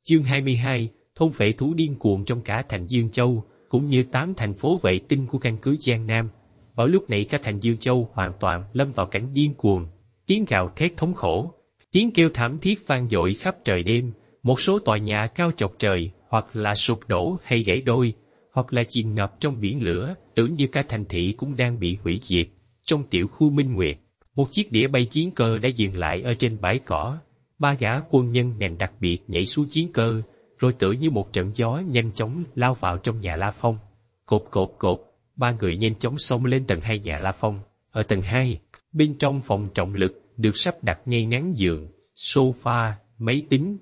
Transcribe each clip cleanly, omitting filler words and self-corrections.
Chương 22, thôn vệ thú điên cuồng trong cả thành Dương Châu, cũng như 8 thành phố vệ tinh của căn cứ Giang Nam. Vào lúc này cả thành Dương Châu hoàn toàn lâm vào cảnh điên cuồng, tiếng gào thét thống khổ, tiếng kêu thảm thiết vang dội khắp trời đêm. Một số tòa nhà cao chọc trời, hoặc là sụp đổ hay gãy đôi, hoặc là chìm ngập trong biển lửa, tưởng như cả thành thị cũng đang bị hủy diệt. Trong tiểu khu Minh Nguyệt, một chiếc đĩa bay chiến cơ đã dừng lại ở trên bãi cỏ. 3 gã quân nhân ngành đặc biệt nhảy xuống chiến cơ, rồi tựa như một trận gió nhanh chóng lao vào trong nhà La Phong. Cộp cộp cộp, 3 người nhanh chóng xông lên tầng 2 nhà La Phong. Ở tầng 2, bên trong phòng trọng lực được sắp đặt ngay ngắn giường, sofa, máy tính,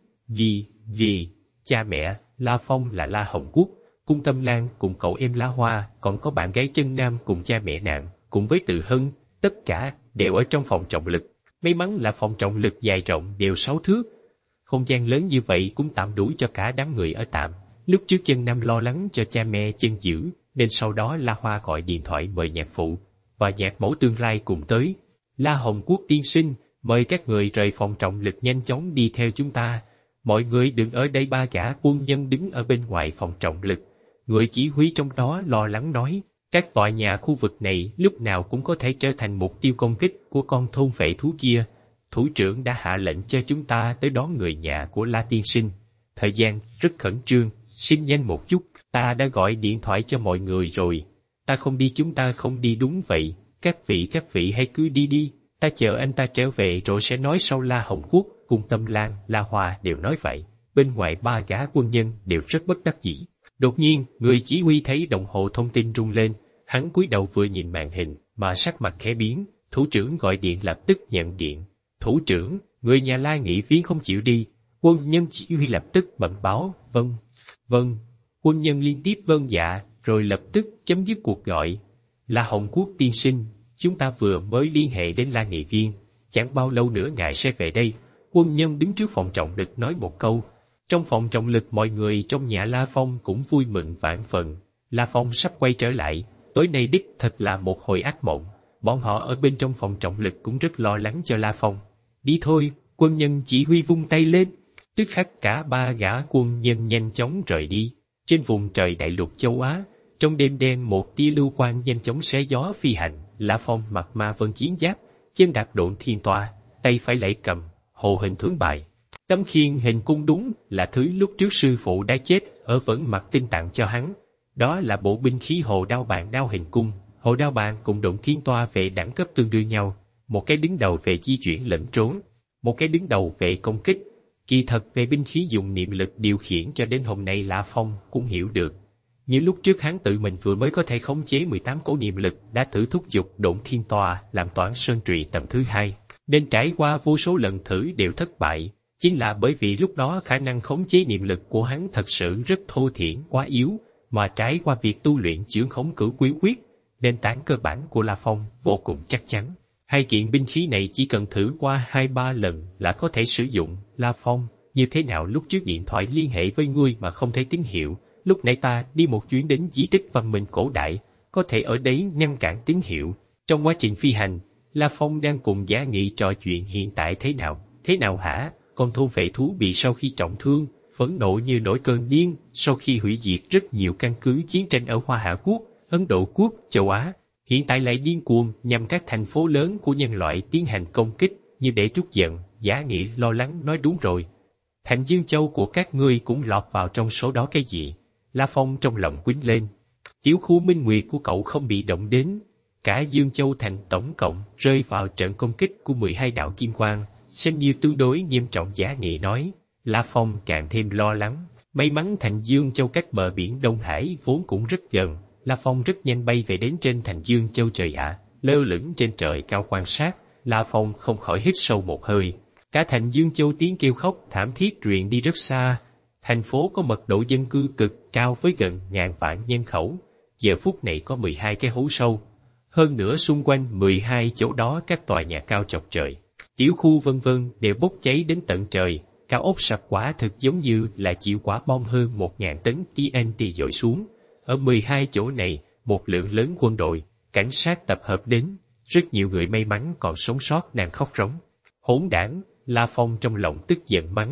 vì cha mẹ La Phong là La Hồng Quốc, Cung Tâm Lan cùng cậu em La Hoa, còn có bạn gái Chân Nam cùng cha mẹ nàng, cùng với Từ Hân, tất cả đều ở trong phòng trọng lực. May mắn là phòng trọng lực dài rộng đều 6 thước. Không gian lớn như vậy cũng tạm đủ cho cả đám người ở tạm. Lúc trước Chân Nam lo lắng cho cha mẹ Chân Dữ, nên sau đó La Hoa gọi điện thoại mời nhạc phụ và nhạc mẫu tương lai cùng tới. La Hồng Quốc tiên sinh, mời các người rời phòng trọng lực nhanh chóng đi theo chúng ta. Mọi người đừng ở đây. 3 gã quân nhân đứng ở bên ngoài phòng trọng lực. Người chỉ huy trong đó lo lắng nói, các tòa nhà khu vực này lúc nào cũng có thể trở thành mục tiêu công kích của con thôn vệ thú kia. Thủ trưởng đã hạ lệnh cho chúng ta tới đón người nhà của La tiên sinh. Thời gian rất khẩn trương, xin nhanh một chút. Ta đã gọi điện thoại cho mọi người rồi. Ta không đi, chúng ta không đi. Đúng vậy, các vị hãy cứ đi đi. Ta chờ anh ta trở về rồi sẽ nói sau. La Hồng Quốc, Cung Tâm Lan, La Hoa đều nói vậy. Bên ngoài 3 gã quân nhân đều rất bất đắc dĩ. Đột nhiên, người chỉ huy thấy đồng hồ thông tin rung lên. Hắn cúi đầu vừa nhìn màn hình, mà sắc mặt khẽ biến. Thủ trưởng gọi điện lập tức nhận điện. Thủ trưởng, người nhà La nghỉ viếng không chịu đi. Quân nhân chỉ huy lập tức bẩm báo, vâng. Quân nhân liên tiếp vâng dạ, rồi lập tức chấm dứt cuộc gọi. La Hồng Quốc tiên sinh, chúng ta vừa mới liên hệ đến La nghị viên, chẳng bao lâu nữa ngài sẽ về đây. Quân nhân đứng trước phòng trọng lực nói một câu. Trong phòng trọng lực mọi người trong nhà La Phong cũng vui mừng vạn phần. La Phong sắp quay trở lại, tối nay đích thật là một hồi ác mộng. Bọn họ ở bên trong phòng trọng lực cũng rất lo lắng cho La Phong. Đi thôi, quân nhân chỉ huy vung tay lên. Tức khắc cả 3 gã quân nhân nhanh chóng rời đi. Trên vùng trời đại lục châu Á, trong đêm đen một tia lưu quang nhanh chóng xé gió phi hành. La Phong mặc ma vân chiến giáp, chân đạp độn thiên toa, tay phải lẫy cầm hồ hình thướng bài. Tấm khiên hình cung đúng là thứ lúc trước sư phụ đã chết ở Vẫn Mặc Tinh tặng cho hắn. Đó là bộ binh khí hồ đao bàn đao hình cung. Hồ đao bàn cùng độn thiên toa về đẳng cấp tương đương nhau. Một cái đứng đầu về di chuyển lẫn trốn, một cái đứng đầu về công kích. Kỳ thật về binh khí dùng niệm lực điều khiển cho đến hôm nay La Phong cũng hiểu được. Như lúc trước hắn tự mình vừa mới có thể khống chế 18 cổ niệm lực đã thử thúc giục độn thiên toa làm toán sơn trụy tầm thứ 2, nên trải qua vô số lần thử đều thất bại. Chính là bởi vì lúc đó khả năng khống chế niệm lực của hắn thật sự rất thô thiển quá yếu, mà trải qua việc tu luyện chưởng khống cửu quý quyết, nền tảng cơ bản của La Phong vô cùng chắc chắn. Hai kiện binh khí này chỉ cần thử qua 2-3 lần là có thể sử dụng. La Phong, như thế nào lúc trước điện thoại liên hệ với ngươi mà không thấy tín hiệu? Lúc nãy ta đi một chuyến đến di tích văn minh cổ đại, có thể ở đấy ngăn cản tín hiệu. Trong quá trình phi hành, La Phong đang cùng Giả Nghị trò chuyện hiện tại thế nào. Thế nào hả? Con thôn vệ thú bị sau khi trọng thương, phẫn nộ như nổi cơn điên, sau khi hủy diệt rất nhiều căn cứ chiến tranh ở Hoa Hạ Quốc, Ấn Độ Quốc, châu Á. Hiện tại lại điên cuồng nhằm các thành phố lớn của nhân loại tiến hành công kích, như để trút giận. Giả Nghị lo lắng nói đúng rồi. Thành Dương Châu của các ngươi cũng lọt vào trong số đó cái gì? La Phong trong lòng quýnh lên. Tiểu khu Minh Nguyệt của cậu không bị động đến. Cả Dương Châu thành tổng cộng rơi vào trận công kích của 12 đạo kim quang, xem như tương đối nghiêm trọng. Giả Nghị nói. La Phong càng thêm lo lắng. May mắn thành Dương Châu cách bờ biển Đông Hải vốn cũng rất gần. La Phong rất nhanh bay về đến trên thành Dương Châu. Trời ạ, lơ lửng trên trời cao quan sát, La Phong không khỏi hít sâu một hơi. Cả thành Dương Châu tiếng kêu khóc thảm thiết truyền đi rất xa. Thành phố có mật độ dân cư cực cao với gần 1000 vạn nhân khẩu. Giờ phút này có 12 cái hố sâu. Hơn nữa xung quanh 12 chỗ đó các tòa nhà cao chọc trời, tiểu khu vân vân đều bốc cháy đến tận trời. Cao ốc sập quả thực giống như là chịu quả bom hơn 1000 tấn TNT dội xuống. Ở 12 chỗ này, một lượng lớn quân đội, cảnh sát tập hợp đến, rất nhiều người may mắn còn sống sót đang khóc rống. Hỗn đản, La Phong trong lòng tức giận mắng,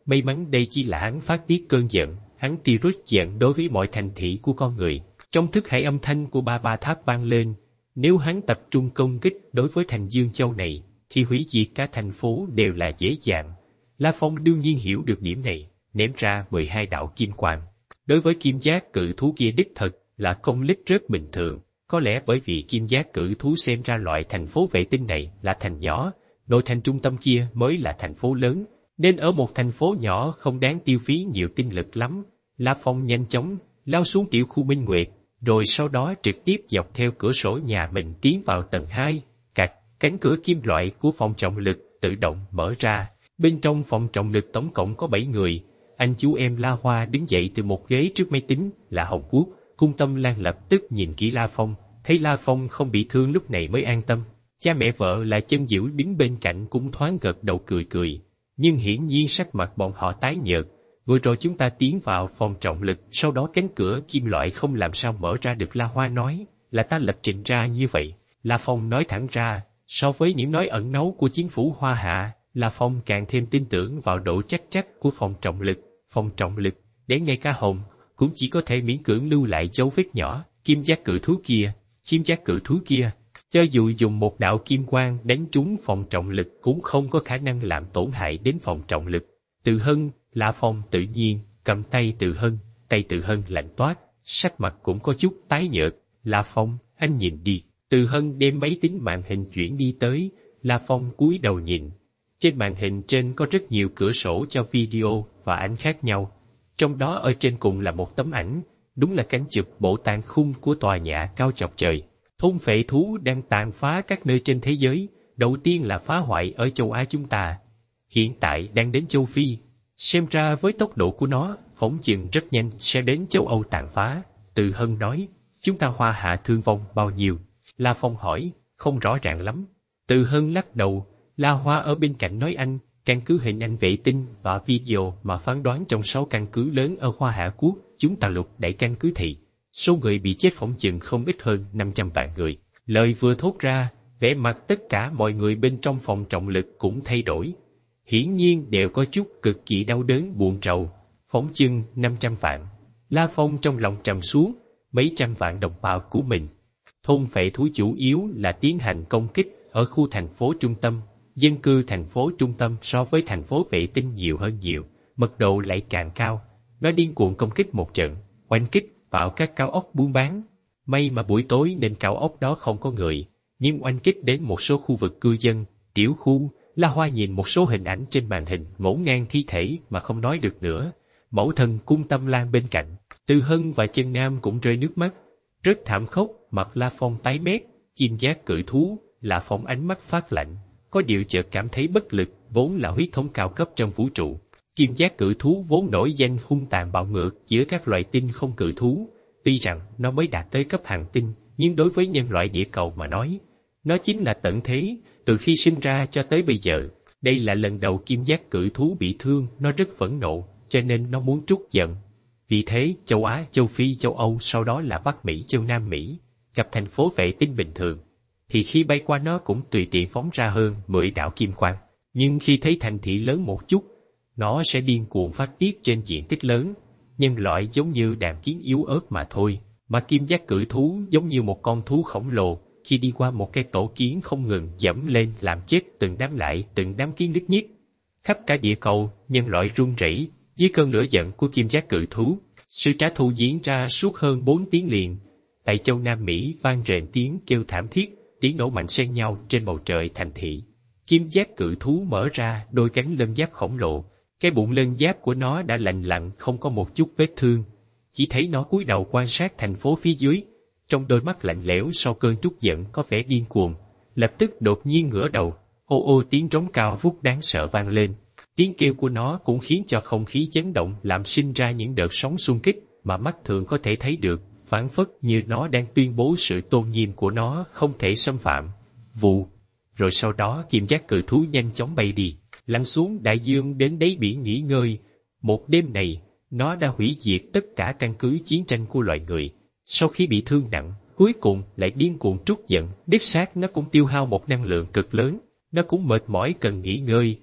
May mắn đây chỉ là hắn phát tiết cơn giận, hắn tirus giận đối với mọi thành thị của con người. Trong thức hải âm thanh của ba tháp vang lên, nếu hắn tập trung công kích đối với thành Dương Châu này, thì hủy diệt cả thành phố đều là dễ dàng. La Phong đương nhiên hiểu được điểm này, ném ra 12 đạo kim quang. Đối với kim giác cự thú kia đích thực là công kích rất bình thường, có lẽ bởi vì kim giác cự thú xem ra loại thành phố vệ tinh này là thành nhỏ, nội thành trung tâm kia mới là thành phố lớn, nên ở một thành phố nhỏ không đáng tiêu phí nhiều tinh lực lắm. La Phong nhanh chóng lao xuống tiểu khu Minh Nguyệt, rồi sau đó trực tiếp dọc theo cửa sổ nhà mình tiến vào tầng 2. Cánh cửa kim loại của phòng trọng lực tự động mở ra. Bên trong phòng trọng lực tổng cộng có 7 người. Anh chú em La Hoa đứng dậy từ một ghế trước máy tính là Hồng Quốc. Cung Tâm Lan lập tức nhìn kỹ La Phong, thấy La Phong không bị thương lúc này mới an tâm. Cha mẹ vợ là Chân Diễu đứng bên cạnh cũng thoáng gật đầu cười. Nhưng hiển nhiên sắc mặt bọn họ tái nhợt. Vừa rồi chúng ta tiến vào phòng trọng lực, sau đó cánh cửa kim loại không làm sao mở ra được. La Hoa nói, là ta lập trình ra như vậy. La Phong nói thẳng ra, so với những nói ẩn náu của chính phủ Hoa Hạ, La Phong càng thêm tin tưởng vào độ chắc chắc của phòng trọng lực. Phòng trọng lực, để ngay cả Hồng, cũng chỉ có thể miễn cưỡng lưu lại dấu vết nhỏ. Kim giác cự thú kia, cho dù dùng một đạo kim quang đánh trúng phòng trọng lực cũng không có khả năng làm tổn hại đến phòng trọng lực. Từ Hân, La Phong tự nhiên cầm tay Từ Hân, tay Từ Hân lạnh toát, sắc mặt cũng có chút tái nhợt. La Phong, anh nhìn đi. Từ Hân đem máy tính màn hình chuyển đi tới, La Phong cúi đầu nhìn. Trên màn hình trên có rất nhiều cửa sổ cho video và ảnh khác nhau. Trong đó ở trên cùng là một tấm ảnh, đúng là cảnh chụp bộ tàn khung của tòa nhà cao chọc trời. Thôn phệ thú đang tàn phá các nơi trên thế giới, đầu tiên là phá hoại ở châu Á chúng ta. Hiện tại đang đến châu Phi. Xem ra với tốc độ của nó, phỏng chừng rất nhanh sẽ đến châu Âu tàn phá. Từ Hân nói, chúng ta Hoa Hạ thương vong bao nhiêu? La Phong hỏi, không rõ ràng lắm. Từ Hân lắc đầu, La Hoa ở bên cạnh nói anh, căn cứ hình ảnh vệ tinh và video mà phán đoán trong 6 căn cứ lớn ở Hoa Hạ Quốc, chúng ta lục đẩy căn cứ thị. Số người bị chết phỏng chừng không ít hơn 500 vạn người. Lời vừa thốt ra, vẻ mặt tất cả mọi người bên trong phòng trọng lực cũng thay đổi. Hiển nhiên đều có chút cực kỳ đau đớn buồn rầu. Phỏng chừng 500 vạn. La Phong trong lòng trầm xuống, mấy trăm vạn đồng bào của mình. Thôn phệ thú chủ yếu là tiến hành công kích ở khu thành phố trung tâm. Dân cư thành phố trung tâm so với thành phố vệ tinh nhiều hơn nhiều, mật độ lại càng cao. Nó điên cuồng công kích một trận, oanh kích vào các cao ốc buôn bán. May mà buổi tối nên cao ốc đó không có người, nhưng oanh kích đến một số khu vực cư dân, tiểu khu. La Hoa nhìn một số hình ảnh trên màn hình, ngổn ngang thi thể mà không nói được nữa. Mẫu thân Cung Tâm Lan bên cạnh, Từ Hân và Chân Nam cũng rơi nước mắt. Rất thảm khốc, mặt La Phong tái mét. Kim giác cự thú, La Phong ánh mắt phát lạnh, có điều chợt cảm thấy bất lực, vốn là huyết thống cao cấp trong vũ trụ. Kim giác cự thú vốn nổi danh hung tàn bạo ngược giữa các loài tinh không cự thú. Tuy rằng nó mới đạt tới cấp hành tinh, nhưng đối với nhân loại địa cầu mà nói, nó chính là tận thế, từ khi sinh ra cho tới bây giờ. Đây là lần đầu kim giác cự thú bị thương, nó rất phẫn nộ, cho nên nó muốn trút giận. Vì thế, châu Á, châu Phi, châu Âu, sau đó là Bắc Mỹ, châu Nam Mỹ, gặp thành phố vệ tinh bình thường, thì khi bay qua nó cũng tùy tiện phóng ra hơn 10 đạo kim quang. Nhưng khi thấy thành thị lớn một chút, nó sẽ điên cuồng phát tiết trên diện tích lớn. Nhân loại giống như đàn kiến yếu ớt mà thôi, mà kim giác cự thú giống như một con thú khổng lồ, khi đi qua một cái tổ kiến không ngừng dẫm lên làm chết từng đám kiến lít nhít. Khắp cả địa cầu, nhân loại run rẩy dưới cơn lửa giận của kim giác cự thú. Sự trả thù diễn ra suốt hơn 4 tiếng liền. Tại châu Nam Mỹ vang rền tiếng kêu thảm thiết, tiếng nổ mạnh xen nhau trên bầu trời thành thị. Kim giác cự thú mở ra đôi cánh lân giáp khổng lồ, cái bụng lân giáp của nó đã lành lặn không có một chút vết thương. Chỉ thấy nó cúi đầu quan sát thành phố phía dưới, trong đôi mắt lạnh lẽo sau cơn trút giận có vẻ điên cuồng. Lập tức đột nhiên ngửa đầu, ô ô tiếng trống cao vút đáng sợ vang lên. Tiếng kêu của nó cũng khiến cho không khí chấn động, làm sinh ra những đợt sóng xung kích mà mắt thường có thể thấy được, phảng phất như nó đang tuyên bố sự tôn nghiêm của nó không thể xâm phạm. Vụ. Rồi sau đó kim giác cự thú nhanh chóng bay đi, lăn xuống đại dương đến đáy biển nghỉ ngơi. Một đêm này, nó đã hủy diệt tất cả căn cứ chiến tranh của loài người. Sau khi bị thương nặng, cuối cùng lại điên cuồng trút giận, đích xác nó cũng tiêu hao một năng lượng cực lớn, nó cũng mệt mỏi cần nghỉ ngơi.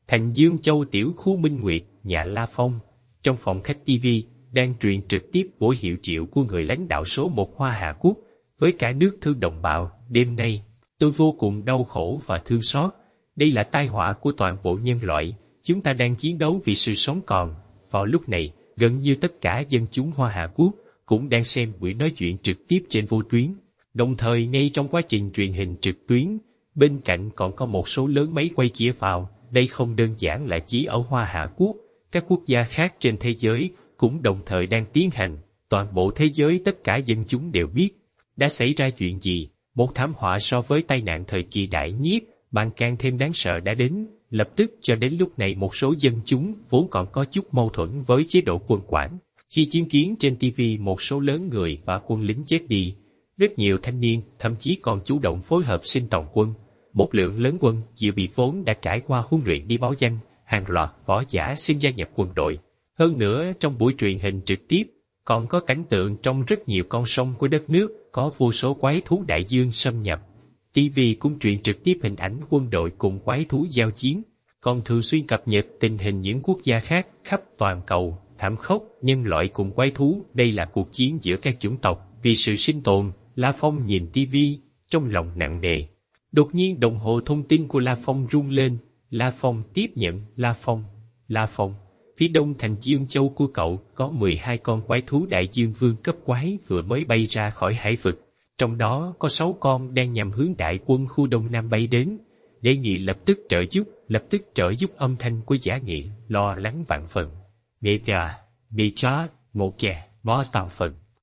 Thành Dương Châu tiểu khu Minh Nguyệt, nhà La Phong. Trong phòng khách TV, đang truyền trực tiếp buổi hiệu triệu của người lãnh đạo số 1 Hoa Hạ Quốc, với cả nước thương đồng bào. Đêm nay, tôi vô cùng đau khổ và thương xót. Đây là tai họa của toàn bộ nhân loại. Chúng ta đang chiến đấu vì sự sống còn. Vào lúc này, gần như tất cả dân chúng Hoa Hạ Quốc cũng đang xem buổi nói chuyện trực tiếp trên vô tuyến. Đồng thời ngay trong quá trình truyền hình trực tuyến, bên cạnh còn có một số lớn máy quay chĩa vào. Đây không đơn giản là chỉ ở Hoa Hạ Quốc, các quốc gia khác trên thế giới cũng đồng thời đang tiến hành. Toàn bộ thế giới tất cả dân chúng đều biết đã xảy ra chuyện gì. Một thảm họa so với tai nạn thời kỳ đại nhiếp bạn càng thêm đáng sợ đã đến. Lập tức cho đến lúc này một số dân chúng vốn còn có chút mâu thuẫn với chế độ quân quản. Khi chứng kiến trên TV một số lớn người và quân lính chết đi, rất nhiều thanh niên thậm chí còn chủ động phối hợp xin tòng quân. Một lượng lớn quân dự bị vốn đã trải qua huấn luyện đi báo danh, hàng loạt võ giả xin gia nhập quân đội. Hơn nữa trong buổi truyền hình trực tiếp, còn có cảnh tượng trong rất nhiều con sông của đất nước có vô số quái thú đại dương xâm nhập. TV cũng truyền trực tiếp hình ảnh quân đội cùng quái thú giao chiến, còn thường xuyên cập nhật tình hình những quốc gia khác khắp toàn cầu. Thảm khốc, nhân loại cùng quái thú, đây là cuộc chiến giữa các chủng tộc vì sự sinh tồn. La Phong nhìn TV, trong lòng nặng nề. Đột nhiên đồng hồ thông tin của La Phong rung lên. La Phong tiếp nhận. La Phong, phía đông thành Dương Châu của cậu có 12 con quái thú đại dương vương cấp quái vừa mới bay ra khỏi hải vực. Trong đó có 6 con đang nhằm hướng đại quân khu Đông Nam bay đến. Đề nghị lập tức trợ giúp âm thanh của Giả Nghị lo lắng vạn phần. Mẹ cha, một chè, bó tàu phần.